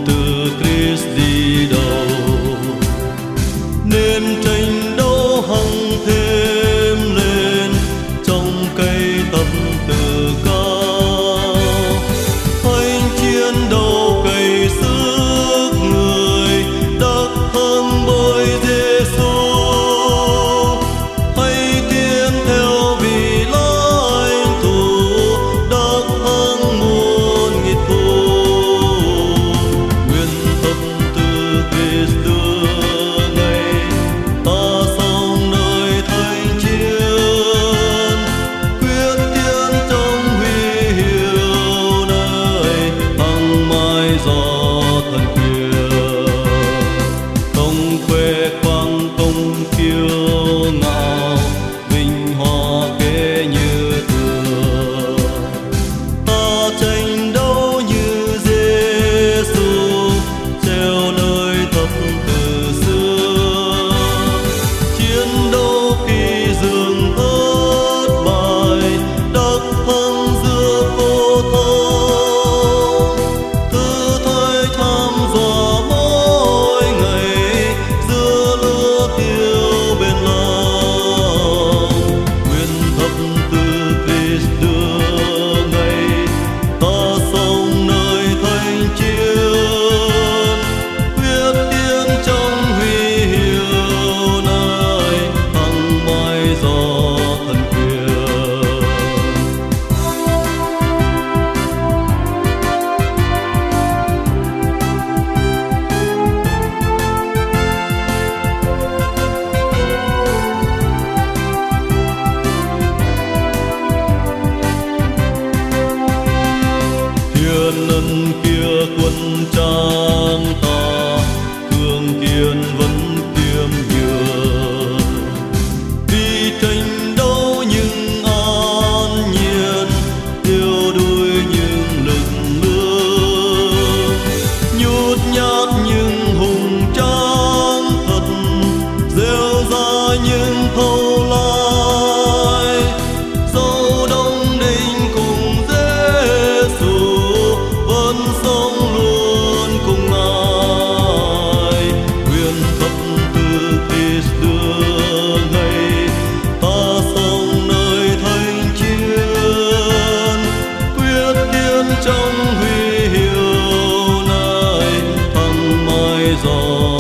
từ Christ đi đầu, nên tranh đấu hăng thêm lên trong cây tâm từ cao. Thanh chiến đấu cày sức người đắc thắng bởi Giêsu, hãy tiến theo vì lãnh thù đắc thắng muôn nghịch thù. Nguyện thập tự Christ đưa ngày ta sống nơi thánh chiến, quyết tiến trong huy hiệu nơi hằng mãi do thần quyền. Không khoe khoang không kiêu ngạo, vinh hoa kế như thừa. Ta tranh đấu như Giêsu treo nơi thập tự xưa. Chiến đấu khi dường thất bại, đắc thắng giữa cô thông. Thử thách tham dò mỗi ngày, giữa lửa thiêu bền lòng. Nguyện thập tự Christ đưa ngày ta sống nơi thánh chiến, quyết tiến trong huy hiệu nơi hằng mãi do thần quyền. Thiên ân kia quân trang ta, thương kiên vẫn tiêm nhường. Vì tranh đấu nhưng an nhiên, yêu đuổi nhưng lực lượng. Nhút nhát nhưng hùng tráng thật, rêu rao nhưng thâu lai. Dẫu đông đinh cùng Giêsu, vẫn sống luôn cùng Ngài. Nguyện thập tự Christ đưa ngày ta sống nơi thánh chiến, quyết tiến trong huy hiệu nơi hằng mãi do